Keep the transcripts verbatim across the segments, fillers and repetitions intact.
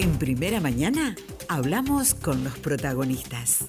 En Primera Mañana hablamos con los protagonistas.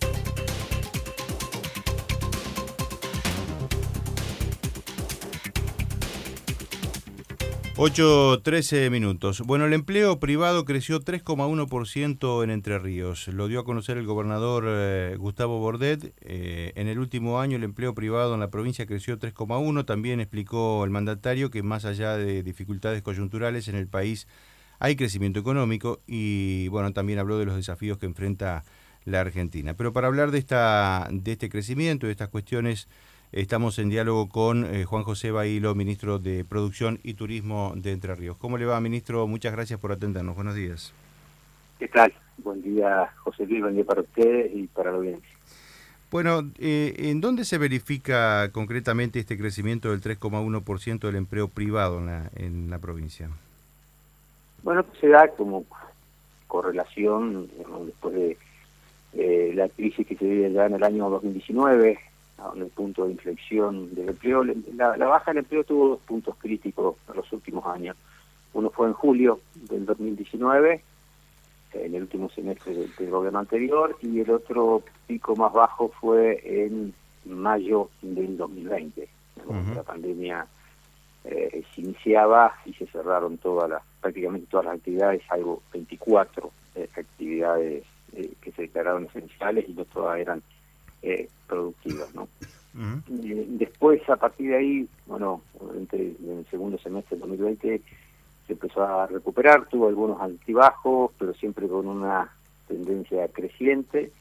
ocho trece minutos. Bueno, el empleo privado creció tres coma uno por ciento en Entre Ríos. Lo dio a conocer el gobernador eh, Gustavo Bordet. Eh, en el último año el empleo privado en la provincia creció tres coma uno por ciento. También explicó el mandatario que más allá de dificultades coyunturales en el país hay crecimiento económico y bueno, también habló de los desafíos que enfrenta la Argentina. Pero para hablar de esta de este crecimiento, de estas cuestiones, estamos en diálogo con eh, Juan José Bailo, ministro de Producción y Turismo de Entre Ríos. ¿Cómo le va, ministro? Muchas gracias por atendernos. Buenos días. ¿Qué tal? Buen día, José Luis, buen día para ustedes y para la audiencia. Bueno, eh, ¿en dónde se verifica concretamente este crecimiento del tres coma uno por ciento del empleo privado en la, en la provincia? Bueno, pues se da como correlación, digamos, después de eh, la crisis que se vive ya en el año dos mil diecinueve, en el punto de inflexión del empleo. La, la baja del empleo tuvo dos puntos críticos en los últimos años. Uno fue en julio del dos mil diecinueve, en el último semestre del, del gobierno anterior, y el otro pico más bajo fue en mayo del dos mil veinte. Uh-huh. La pandemia eh, se iniciaba y se cerraron todas las, prácticamente todas las actividades, salvo veinticuatro eh, actividades eh, que se declararon esenciales y no todas eran Eh, productivas, ¿no? Uh-huh. eh, después, a partir de ahí, bueno, entre, en el segundo semestre del dos mil veinte se empezó a recuperar, tuvo algunos altibajos, pero siempre con una tendencia creciente,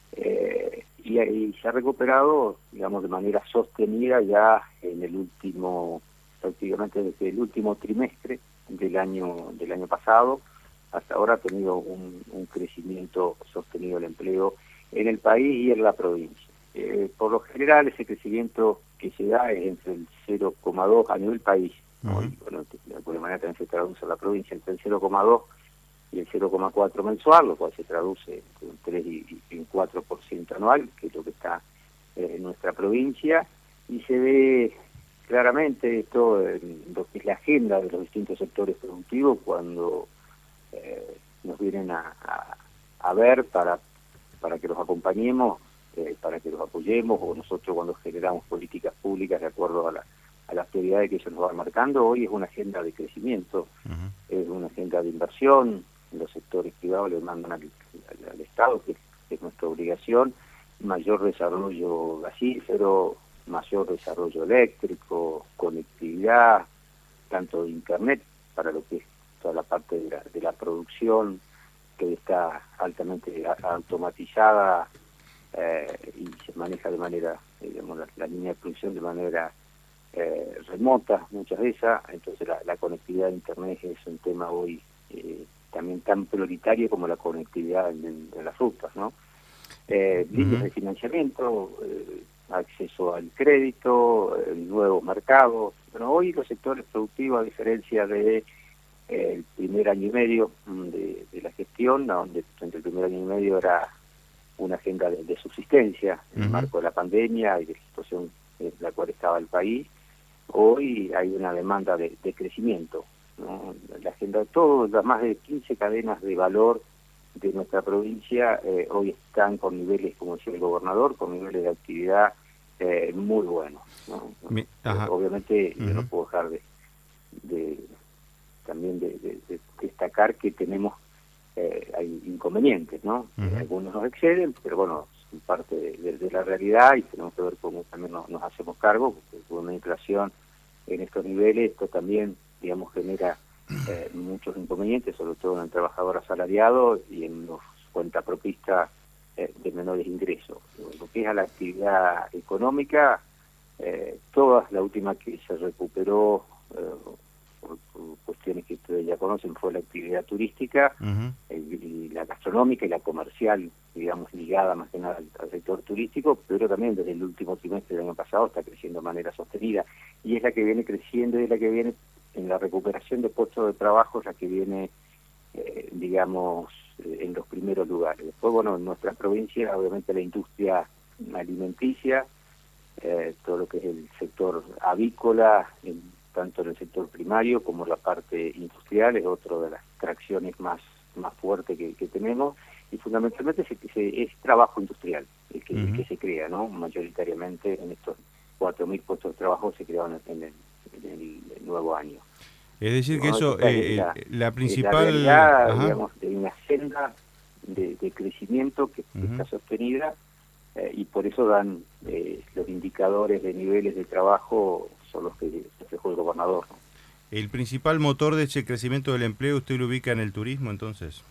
eh, y, y se ha recuperado, digamos, de manera sostenida ya en el último, prácticamente desde el último trimestre del año del año pasado, hasta ahora ha tenido un, un crecimiento sostenido del empleo en el país y en la provincia. Eh, por lo general, ese crecimiento que se da es entre el cero coma dos a nivel país, ¿no? Uh-huh. Y, bueno, de alguna manera también se traduce en la provincia entre el cero coma dos y el cero coma cuatro mensual, lo cual se traduce entre un tres y un cuatro por ciento anual, que es lo que está eh, en nuestra provincia, y se ve claramente esto en lo que es la agenda de los distintos sectores productivos cuando eh, nos vienen a, a, a ver para para que los acompañemos, eh, para que los apoyemos, o nosotros cuando generamos políticas públicas de acuerdo a, la, a las prioridades que ellos nos van marcando. Hoy es una agenda de crecimiento, uh-huh. Es una agenda de inversión, los sectores privados le mandan al, al, al Estado, que, que es nuestra obligación, mayor desarrollo gasífero, mayor desarrollo eléctrico, conectividad, tanto de Internet, para lo que es toda la parte de la, de la producción, que está altamente automatizada eh, y se maneja de manera, digamos, la, la línea de producción de manera eh, remota, muchas de esas. Entonces la, la conectividad de Internet es un tema hoy eh, también tan prioritario como la conectividad en, en, en las rutas, ¿no? Eh, uh-huh. Líneas de financiamiento, eh, acceso al crédito, eh, nuevos mercados. Bueno, hoy los sectores productivos, a diferencia de el primer año y medio de, de la gestión, donde entre el primer año y medio era una agenda de, de subsistencia en el uh-huh. marco de la pandemia y de la situación en la cual estaba el país. Hoy hay una demanda de, de crecimiento, ¿no? La agenda de todas las más de quince cadenas de valor de nuestra provincia eh, hoy están con niveles, como decía el gobernador, con niveles de actividad eh, muy buenos, ¿no? Mi, eh, obviamente uh-huh. yo no puedo dejar de, de también de, de, de destacar que tenemos eh, hay inconvenientes, ¿no? Uh-huh. Algunos nos exceden, pero bueno, son parte de, de, de la realidad y tenemos que ver cómo también nos, nos hacemos cargo, porque con una inflación en estos niveles, esto también, digamos, genera eh, muchos inconvenientes, sobre todo en el trabajador asalariado y en los cuentapropistas eh, de menores ingresos. Lo que es a la actividad económica, eh, toda la última que se recuperó eh, Por, por cuestiones que ustedes ya conocen, fue la actividad turística, uh-huh. y, y la gastronómica y la comercial, digamos, ligada más que nada al, al sector turístico, pero también desde el último trimestre del año pasado está creciendo de manera sostenida, y es la que viene creciendo, y es la que viene en la recuperación de puestos de trabajo, es la que viene, eh, digamos, eh, en los primeros lugares. Después, bueno, en nuestra provincia, obviamente la industria alimenticia, eh, todo lo que es el sector avícola, en tanto en el sector primario como en la parte industrial, es otra de las tracciones más, más fuertes que, que tenemos, y fundamentalmente se, se, es trabajo industrial el que, uh-huh. el que se crea, ¿no? Mayoritariamente en estos cuatro mil puestos de trabajo se crearon en el, en el nuevo año. Es decir, que ¿no? eso, eh, la, la principal... La realidad, digamos, de una senda de, de crecimiento que uh-huh. está sostenida, eh, y por eso dan eh, los indicadores de niveles de trabajo son los que reflejó el gobernador, ¿no? ¿El principal motor de ese crecimiento del empleo usted lo ubica en el turismo, entonces?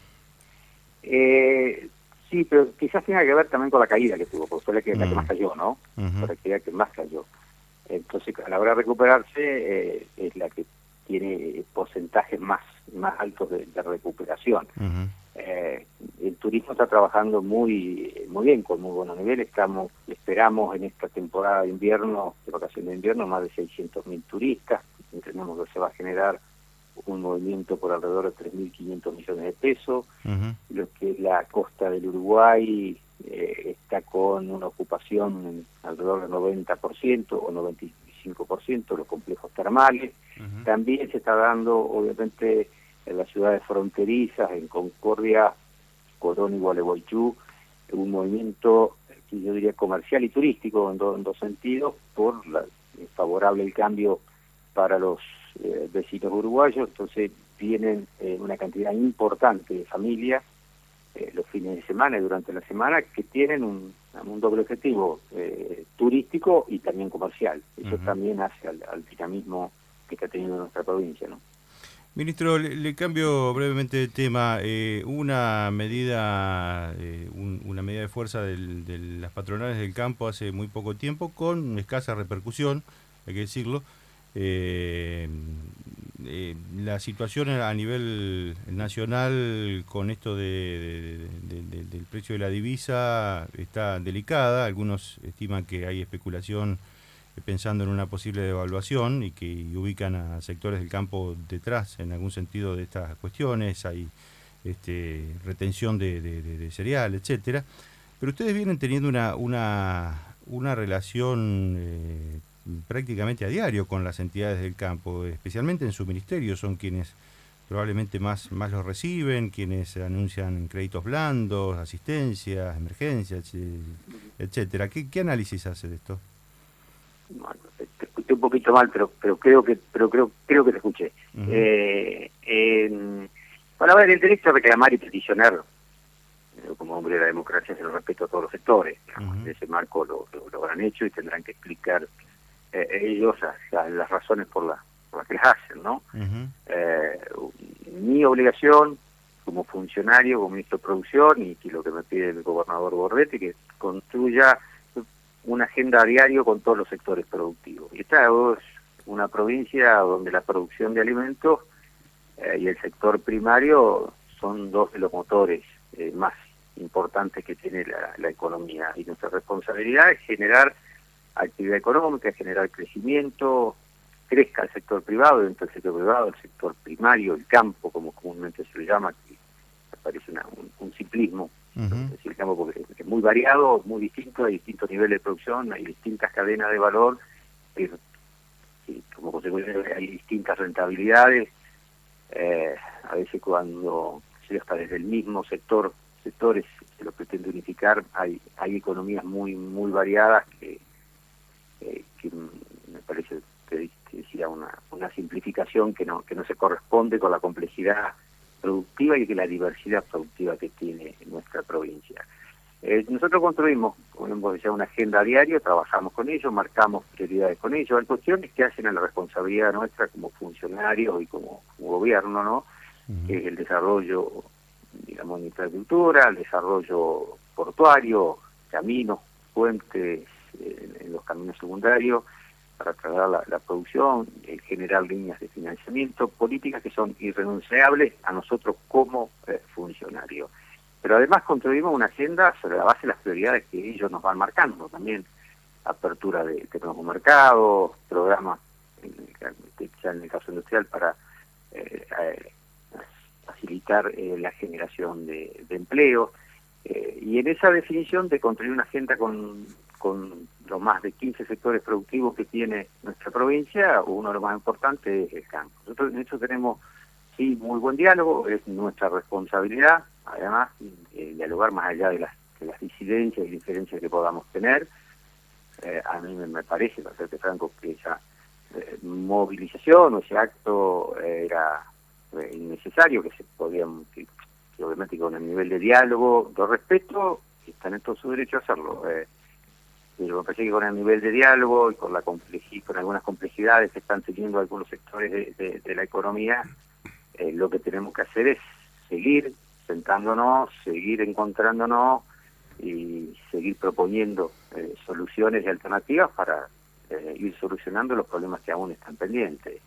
Eh, sí, pero quizás tenga que ver también con la caída que tuvo, porque fue la que, mm. la que más cayó, ¿no? Uh-huh. Fue la caída que más cayó. Entonces, a la hora de recuperarse, eh, es la que tiene porcentajes más, más altos de, de recuperación. Uh-huh. Eh, el turismo está trabajando muy muy bien, con muy buenos niveles. Estamos, esperamos en esta temporada de invierno, de vacaciones de invierno, más de seiscientos mil turistas. Entendemos que se va a generar un movimiento por alrededor de tres mil quinientos millones de pesos. Uh-huh. Lo que es la costa del Uruguay eh, está con una ocupación en alrededor del noventa por ciento o noventa y cinco por ciento, los complejos termales. Uh-huh. También se está dando, obviamente, en las ciudades fronterizas, en Concordia, Corón y Gualeguaychú, un movimiento que yo diría comercial y turístico en, do, en dos sentidos, por la, favorable el cambio para los eh, vecinos uruguayos. Entonces vienen eh, una cantidad importante de familias eh, los fines de semana y durante la semana que tienen un, un doble objetivo, eh, turístico y también comercial. Eso uh-huh. también hace al, al dinamismo que está teniendo nuestra provincia, ¿no? Ministro, le, le cambio brevemente de tema. Eh, una medida eh, un, una medida de fuerza del, de las patronales del campo hace muy poco tiempo, con escasa repercusión, hay que decirlo. Eh, eh, la situación a nivel nacional con esto de, de, de, de, del precio de la divisa está delicada. Algunos estiman que hay especulación pensando en una posible devaluación y que ubican a sectores del campo detrás en algún sentido de estas cuestiones. Hay este, retención de, de, de, de cereal, etcétera. Pero ustedes vienen teniendo una una, una relación eh, prácticamente a diario con las entidades del campo, especialmente en su ministerio. Son quienes probablemente más, más los reciben, quienes anuncian créditos blandos, asistencias, emergencias, etcétera. ¿Qué, qué análisis hace de esto? Bueno, te escuché un poquito mal, pero pero creo que pero creo creo que te escuché. Uh-huh. eh, eh, bueno, a ver, el derecho a reclamar y peticionar, eh, como hombre de la democracia, se lo respeto a todos los sectores. Uh-huh. Ese marco lo, lo, lo habrán hecho y tendrán que explicar eh, ellos a, a las razones por, la, por las que las hacen, ¿no? Uh-huh. eh, mi obligación como funcionario, como ministro de Producción, y, y lo que me pide el gobernador Bordet, que construya una agenda a diario con todos los sectores productivos. Y esta es una provincia donde la producción de alimentos eh, y el sector primario son dos de los motores eh, más importantes que tiene la, la economía. Y nuestra responsabilidad es generar actividad económica, generar crecimiento, crezca el sector privado, dentro del sector privado, el sector primario, el campo, como comúnmente se le llama, que parece una, un, un simplismo. Uh-huh. Es el campo porque es muy variado, muy distinto, hay distintos niveles de producción, hay distintas cadenas de valor, pero, y como consecuencia hay distintas rentabilidades. Eh, a veces cuando se está desde el mismo sector, sectores se lo pretende unificar, hay hay economías muy muy variadas que, eh, que me parece que decía una una simplificación que no que no se corresponde con la complejidad productiva y que la diversidad productiva que tiene nuestra provincia. Eh, nosotros construimos, como decía, una agenda diaria, trabajamos con ellos, marcamos prioridades con ellos. Hay cuestiones que hacen a la responsabilidad nuestra como funcionarios y como, como gobierno, ¿no? Uh-huh. Que es el desarrollo, digamos, de infraestructura, el desarrollo portuario, caminos, puentes eh, en los caminos secundarios, para trasladar la, la producción, eh, generar líneas de financiamiento, políticas que son irrenunciables a nosotros como eh, funcionarios. Pero además construimos una agenda sobre la base de las prioridades que ellos nos van marcando, también apertura de, de nuevos mercados, programas, en el, ya en el caso industrial, para eh, eh, facilitar eh, la generación de, de empleo, eh, y en esa definición de construir una agenda con, con los más de quince sectores productivos que tiene nuestra provincia, uno de los más importantes es el campo. Nosotros en eso tenemos, sí, muy buen diálogo, es nuestra responsabilidad, además, eh, dialogar más allá de las, de las disidencias y diferencias que podamos tener. Eh, a mí me, me parece, para serte franco, que esa eh, movilización o ese acto eh, era eh, innecesario, que se podían, que, que obviamente con el nivel de diálogo, de respeto, están en todo su derecho a hacerlo. Eh, pero me parece que con el nivel de diálogo y con la complejidad, con algunas complejidades que están teniendo algunos sectores de, de, de la economía, eh, lo que tenemos que hacer es seguir sentándonos, seguir encontrándonos y seguir proponiendo eh, soluciones y alternativas para eh, ir solucionando los problemas que aún están pendientes.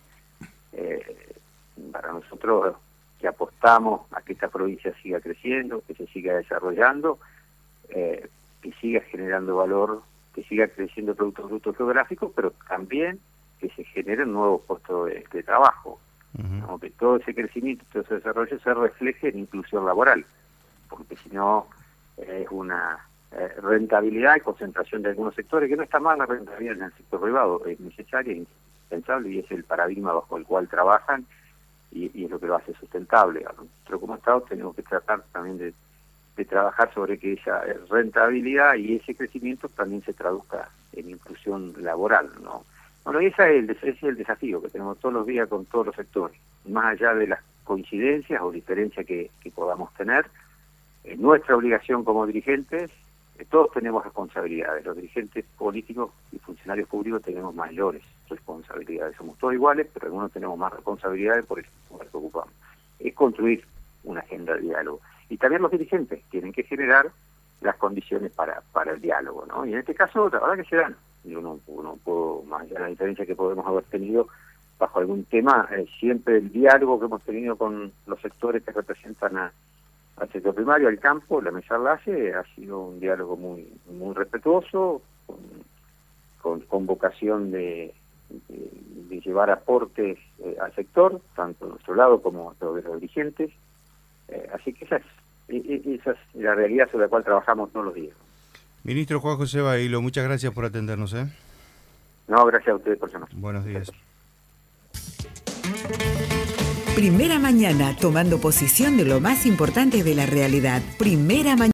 Eh, para nosotros que apostamos a que esta provincia siga creciendo, que se siga desarrollando, eh, que siga generando valor, que siga creciendo el Producto Bruto Geográfico, pero también que se generen nuevos puestos de, de trabajo. Uh-huh. ¿No? Que todo ese crecimiento, todo ese desarrollo se refleje en inclusión laboral, porque si no es una eh, rentabilidad y concentración de algunos sectores, que no está mal la rentabilidad en el sector privado, es necesaria, es indispensable y es el paradigma bajo el cual trabajan y, y es lo que lo hace sustentable. Nosotros como Estado tenemos que tratar también de, de trabajar sobre que esa rentabilidad y ese crecimiento también se traduzca en inclusión laboral, ¿no? Bueno, y ese es, el, ese es el desafío que tenemos todos los días con todos los sectores, más allá de las coincidencias o diferencias que, que podamos tener. Es nuestra obligación como dirigentes, eh, todos tenemos responsabilidades, los dirigentes políticos y funcionarios públicos tenemos mayores responsabilidades, somos todos iguales, pero algunos tenemos más responsabilidades por eso nos preocupamos. Es construir una agenda de diálogo. Y también los dirigentes tienen que generar las condiciones para, para el diálogo, ¿no? Y en este caso, la verdad que se dan. Yo no, no puedo, más allá de la diferencia que podemos haber tenido bajo algún tema, eh, siempre el diálogo que hemos tenido con los sectores que representan a, al sector primario, al campo, la mesa enlace, ha sido un diálogo muy muy respetuoso, con, con, con vocación de, de, de llevar aportes eh, al sector, tanto de nuestro lado como de los dirigentes. Eh, así que esa es, esa es la realidad sobre la cual trabajamos todos los días. Ministro Juan José Bailo, muchas gracias por atendernos. ¿eh? No, gracias a ustedes por llamarnos. Buenos días. Primera mañana, tomando posición de lo más importante de la realidad. Primera mañana.